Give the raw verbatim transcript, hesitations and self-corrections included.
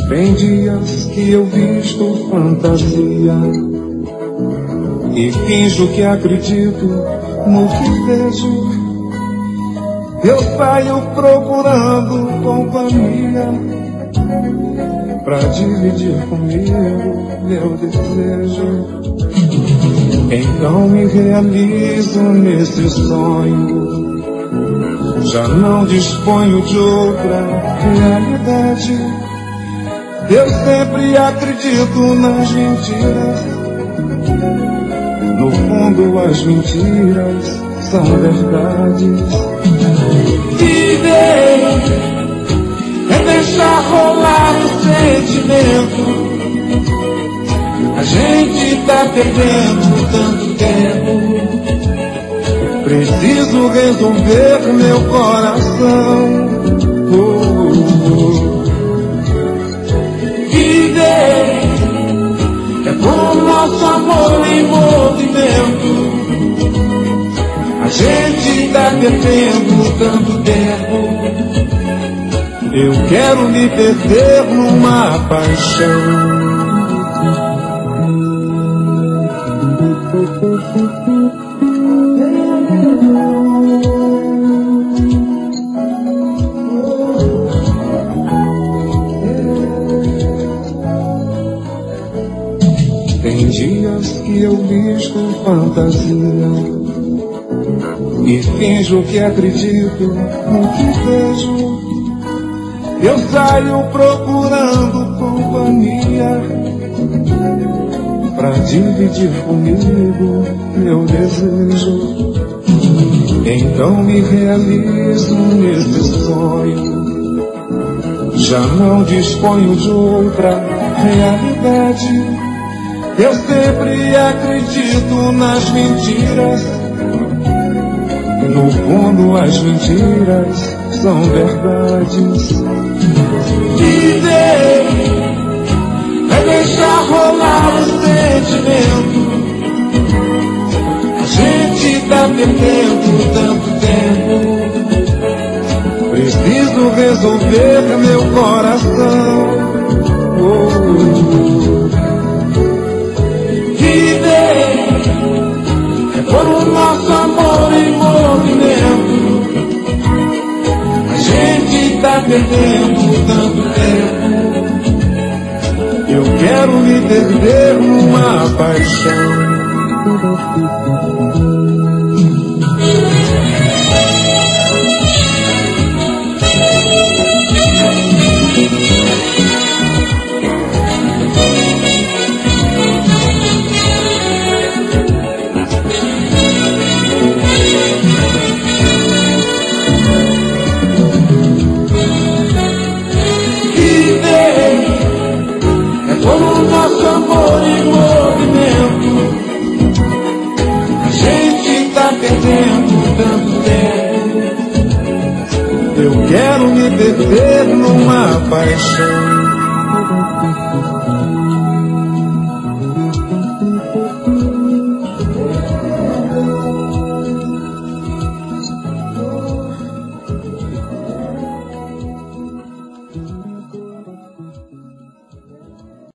Tem dias que eu visto fantasia e finjo que acredito no que vejo. Eu saio procurando companhia pra dividir comigo meu desejo. Então me realizo nesse sonho, já não disponho de outra realidade. Eu sempre acredito nas mentiras, no fundo as mentiras são verdades. Viver é deixar rolar o sentimento. A gente tá perdendo tanto tempo. Preciso resolver meu coração. Oh, oh, oh. Viver é com nosso amor em movimento. A gente tá perdendo tanto tempo. Eu quero me perder numa paixão. Tem dias que eu visto fantasia e finjo que acredito no que vejo. Eu saio procurando companhia pra dividir comigo meu desejo. Então me realizo nesse sonho, já não disponho de outra realidade. Eu sempre acredito nas mentiras, no fundo as mentiras são verdades. Viver é deixar rolar o sentimento. A gente tá perdendo tanto tempo. Preciso resolver meu coração. Oh, oh. Viver é por o nosso amor em movimento. A gente tá perdendo tanto tempo. Eu quero me perder numa paixão. Nosso amor em movimento. A gente tá perdendo tanto tempo. Eu quero me perder numa paixão.